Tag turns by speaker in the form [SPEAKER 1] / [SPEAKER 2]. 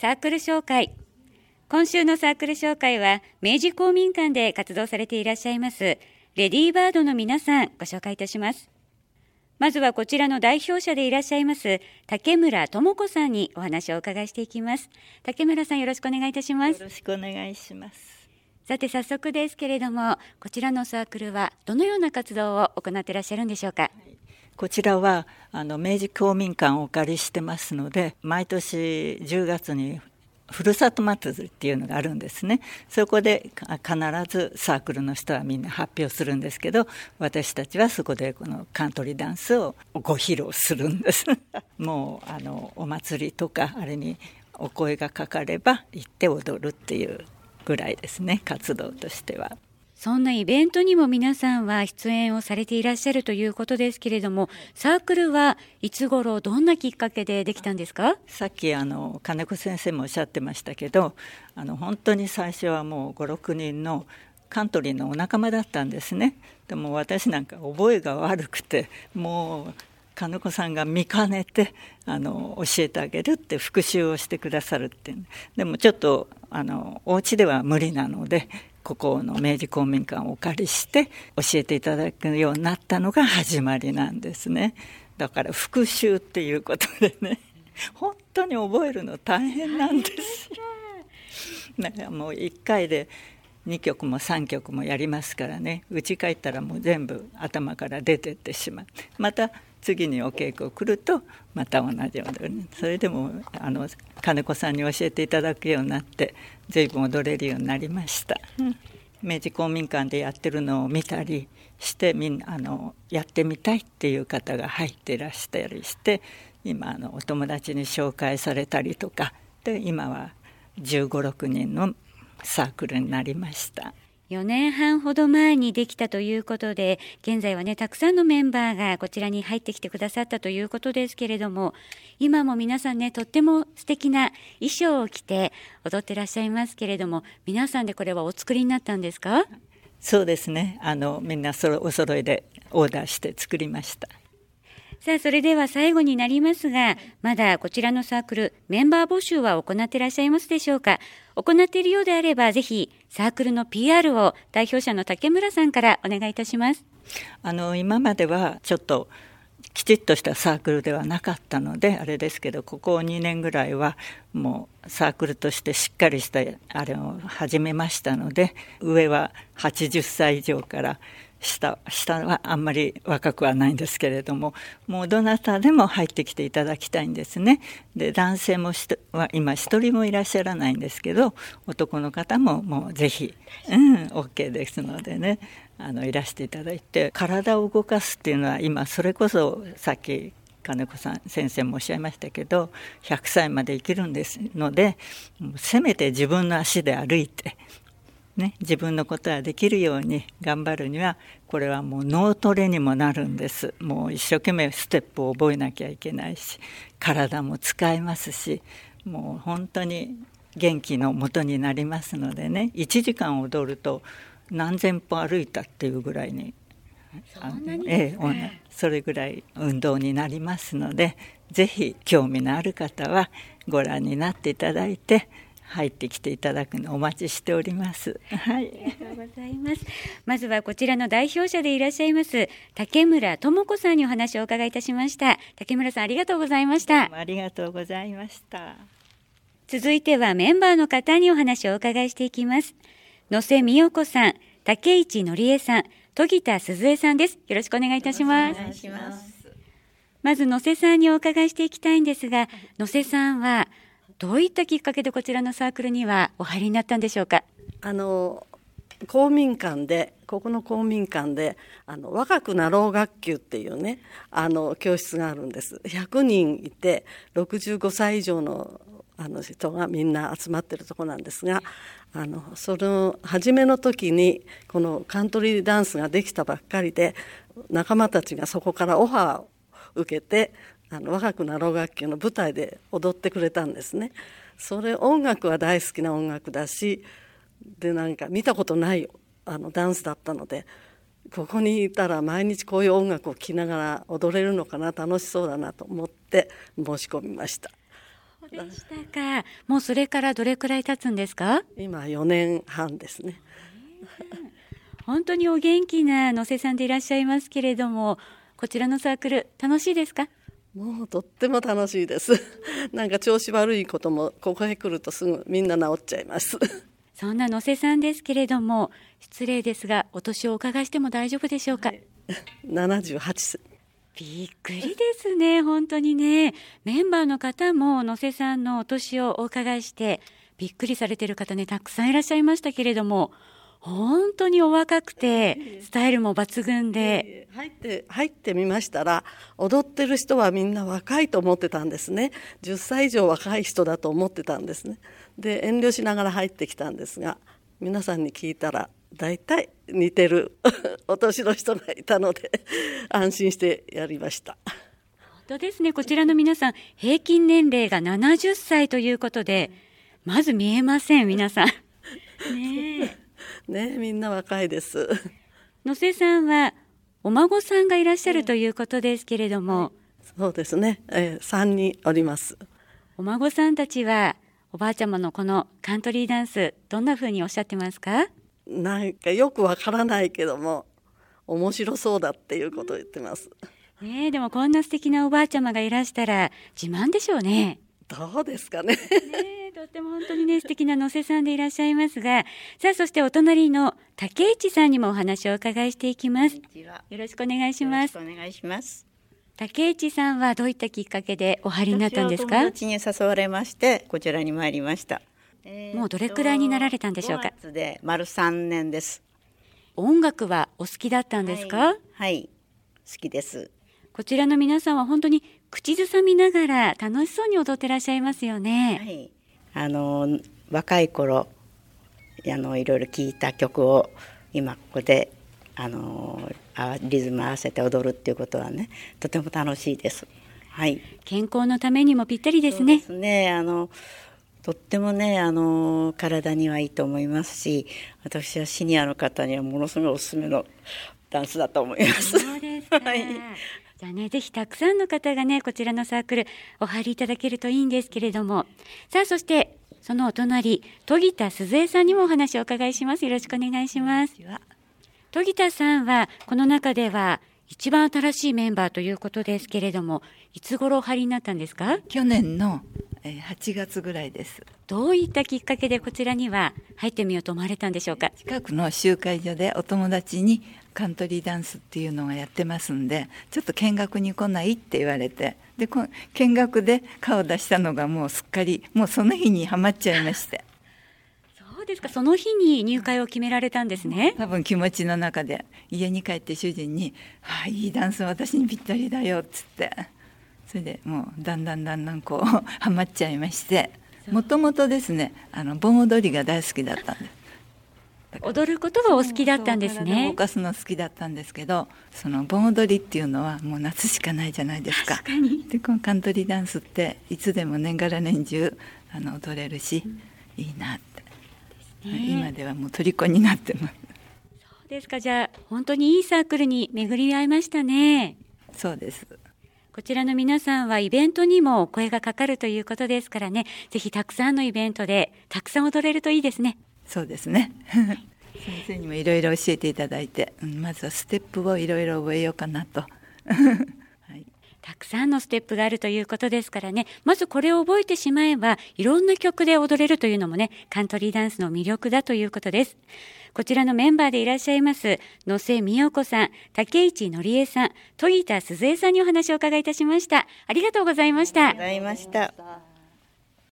[SPEAKER 1] サークル紹介。今週のサークル紹介は明治公民館で活動されていらっしゃいますレディーバードの皆さん、ご紹介いたします。まずはこちらの代表者でいらっしゃいます竹村智子さんにお話をお伺いしていきます。竹村さん、よろしくお願いいたします。
[SPEAKER 2] よろしくお願いします。
[SPEAKER 1] さて早速ですけれども、こちらのサークルはどのような活動を行っていらっしゃるんでしょうか。
[SPEAKER 2] こちらは明治公民館をお借りしてますので、毎年10月にふるさと祭りっていうのがあるんですね。そこで必ずサークルの人はみんな発表するんですけど、私たちはそこでこのカントリーダンスをご披露するんですもうお祭りとかあれにお声がかかれば行って踊るっていうぐらいですね、活動としては。
[SPEAKER 1] そんなイベントにも皆さんは出演をされていらっしゃるということですけれども、サークルはいつ頃どんなきっかけでできたんですか？
[SPEAKER 2] さっき金子先生もおっしゃってましたけど、本当に最初はもう5、6人のカントリーのお仲間だったんですね。でも私なんか覚えが悪くて、もう金子さんが見かねて教えてあげるって復習をしてくださるって。でもちょっとお家では無理なので、ここの明治公民館をお借りして教えていただくようになったのが始まりなんですね。だから復習っていうことでね、本当に覚えるの大変なんですだからもう1回で2曲も3曲もやりますからね、家帰ったらもう全部頭から出てってしまう。また次にお稽古来るとまた同じように、それでも金子さんに教えていただくようになって随分踊れるようになりました、明治公民館でやってるのを見たりしてみんなやってみたいっていう方が入っていらしたりして、今お友達に紹介されたりとかで、今は15、16人のサークルになりました。
[SPEAKER 1] 4年半ほど前にできたということで、現在はねたくさんのメンバーがこちらに入ってきてくださったということですけれども、今も皆さんねとっても素敵な衣装を着て踊ってらっしゃいますけれども、皆さんでこれはお作りになったんですか？
[SPEAKER 2] そうですね、みんなお揃いでオーダーして作りました。
[SPEAKER 1] さあ、それでは最後になりますが、まだこちらのサークルメンバー募集は行っていらっしゃいますでしょうか？行っているようであれば、ぜひサークルの PR を代表者の竹村さんからお願いいたします。
[SPEAKER 2] 今まではちょっときちっとしたサークルではなかったのであれですけど、ここ2年ぐらいはもうサークルとしてしっかりしたあれを始めましたので、上は80歳以上から下はあんまり若くはないんですけれども、もうどなたでも入ってきていただきたいんですね。で、男性もは今一人もいらっしゃらないんですけど、男の方ももうぜひ、OK ですのでね、いらしていただいて、体を動かすっていうのは今それこそさっき金子さん先生もおっしゃいましたけど、100歳まで生きるんですので、せめて自分の足で歩いて自分のことができるように頑張るには、これはもう脳トレにもなるんです。もう一生懸命ステップを覚えなきゃいけないし、体も使えますし、もう本当に元気の元になりますのでね、1時間踊ると何千歩歩いたっていうぐらいに、それぐらい運動になりますので、ぜひ興味のある方はご覧になっていただいて入ってきていただくのをお待ちしております。はい、
[SPEAKER 1] ありがとうございます。まずはこちらの代表者でいらっしゃいます竹村智子さんにお話をお伺いいたしました。竹村さん、ありがとうございました。
[SPEAKER 2] ありがとうございました。
[SPEAKER 1] 続いてはメンバーの方にお話をお伺いしていきます。野瀬美代子さん、竹市のりえさん、戸木田鈴江さんです。よろしくお願いいたします。
[SPEAKER 3] お願いします。
[SPEAKER 1] まず野瀬さんにお伺いしていきたいんですが、野瀬さんはどういったきっかけでこちらのサークルにはお入りになったんでしょうか？
[SPEAKER 3] 公民館で、ここの公民館で若くなろう学級っていうね教室があるんです。100人いて65歳以上の人がみんな集まってるとこなんですが、その初めの時にこのカントリーダンスができたばっかりで、仲間たちがそこからオファーを受けて若くなろう学級の舞台で踊ってくれたんですね。音楽は大好きな音楽だし、でなんか見たことないダンスだったので、ここにいたら毎日こういう音楽を聴きながら踊れるのかな、楽しそうだなと思って申し込みました。
[SPEAKER 1] でしたか。もうそれからどれくらい経つんですか？
[SPEAKER 3] 今4年半ですね。
[SPEAKER 1] 本当にお元気な野瀬さんでいらっしゃいますけれども、こちらのサークル楽しいですか？
[SPEAKER 3] もうとっても楽しいですなんか調子悪いこともここへ来るとすぐみんな治っちゃいます
[SPEAKER 1] そんな野瀬さんですけれども、失礼ですがお年をお伺いしても大丈夫でしょうか？
[SPEAKER 3] はい、78。
[SPEAKER 1] びっくりですね。本当にね、メンバーの方も野瀬さんのお年をお伺いしてびっくりされている方ね、たくさんいらっしゃいましたけれども、本当にお若くてスタイルも抜群で、
[SPEAKER 3] 入ってみましたら、踊ってる人はみんな若いと思ってたんですね。10歳以上若い人だと思ってたんですね。で遠慮しながら入ってきたんですが、皆さんに聞いたら大体似てるお年の人がいたので安心してやりました。
[SPEAKER 1] 本当ですね。こちらの皆さん平均年齢が70歳ということで、まず見えません皆さんね
[SPEAKER 3] みんな若いです。
[SPEAKER 1] 野瀬さんはお孫さんがいらっしゃるということですけれども、
[SPEAKER 3] そうですね、3人おります。
[SPEAKER 1] お孫さんたちはおばあちゃまのこのカントリーダンスどんな風におっしゃってますか？
[SPEAKER 3] なんかよくわからないけども面白そうだっていうことを言ってます。
[SPEAKER 1] でもこんな素敵なおばあちゃまがいらしたら自慢でしょうね。
[SPEAKER 3] どうですかね。
[SPEAKER 1] とっても本当にね素敵な野瀬さんでいらっしゃいますが、さあそしてお隣の竹市さんにもお話をお伺いしていきます。よろしくお願いします。
[SPEAKER 4] よろしくお願いします。
[SPEAKER 1] 竹市さんはどういったきっかけでお入りになったんですか？
[SPEAKER 4] 友達に誘われましてこちらに参りました。
[SPEAKER 1] もうどれくらいになられたんでしょうか？
[SPEAKER 4] 5月で丸3年です。
[SPEAKER 1] 音楽はお好きだったんですか？
[SPEAKER 4] はい、好きです。
[SPEAKER 1] こちらの皆さんは本当に口ずさみながら楽しそうに踊ってらっしゃいますよね。
[SPEAKER 4] はい、若い頃いろいろ聴いた曲を今ここでリズム合わせて踊るっていうことはね、とても楽しいです。はい、
[SPEAKER 1] 健康のためにもぴったりですね。
[SPEAKER 4] そうですね。とってもね体にはいいと思いますし、私はシニアの方にはものすごいおすすめのダンスだと思います。
[SPEAKER 1] そうですか。はい、じゃあね、ぜひたくさんの方がねこちらのサークルお入りいただけるといいんですけれども、さあそしてそのお隣戸木田鈴江さんにもお話をお伺いします。よろしくお願いします。戸木田さんはこの中では一番新しいメンバーということですけれども、いつ頃お入りになったんですか？
[SPEAKER 2] 去年の8月ぐらいです。
[SPEAKER 1] どういったきっかけでこちらには入ってみようと思われたんでしょうか？
[SPEAKER 2] 近くの集会所でお友達にカントリーダンスっていうのがやってますんで、ちょっと見学に来ないって言われて、で見学で顔を出したのがもうすっかりもうその日にはまっちゃいまして。
[SPEAKER 1] そうですか。その日に入会を決められたんですね。
[SPEAKER 2] 多分気持ちの中で家に帰って主人にいいダンス私にぴったりだよっつって、それでもうだんだんこうはまっちゃいまして、もともとですね盆踊りが大好きだったんです。
[SPEAKER 1] 踊ることはお好きだったんですね。
[SPEAKER 2] 体を動かすの好きだったんですけど、その盆踊りっていうのはもう夏しかないじゃないですか。
[SPEAKER 1] 確かに。
[SPEAKER 2] でこのカントリーダンスっていつでも年がら年中踊れるし、いいなって、今ではもう虜になってます。
[SPEAKER 1] そうですか。じゃあ本当にいいサークルに巡り合いましたね。
[SPEAKER 2] そうです。
[SPEAKER 1] こちらの皆さんはイベントにもお声がかかるということですからね、ぜひたくさんのイベントでたくさん踊れるといいですね。
[SPEAKER 2] そうですね先生にもいろいろ教えていただいて、まずはステップをいろいろ覚えようかなとはい、
[SPEAKER 1] たくさんのステップがあるということですからね、まずこれを覚えてしまえばいろんな曲で踊れるというのもね、カントリーダンスの魅力だということです。こちらのメンバーでいらっしゃいます野瀬美代子さん、竹市紀江さん、戸木田鈴江さんにお話を伺いいたしました。ありがとうございました。
[SPEAKER 4] ありがとうございました。